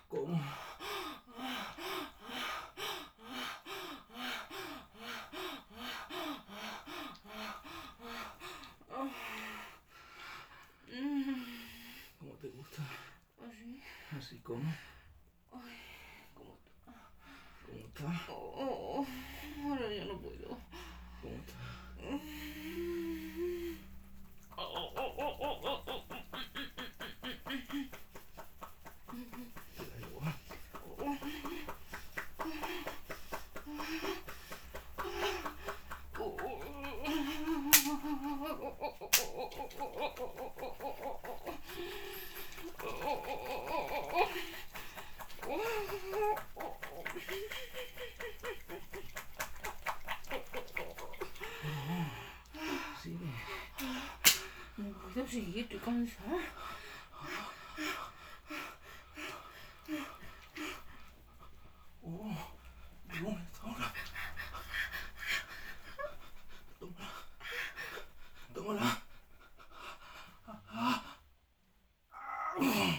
¿Cómo? ¿Cómo te gusta? Así. ¿Así cómo? Ay, ¿cómo ¿Cómo está? ahora ya no puedo. ¿Cómo está? ¿Te da igual? Sigue. No puedo seguir, estoy cansada. ¿Dónde está ahora? Tómala. Tómala.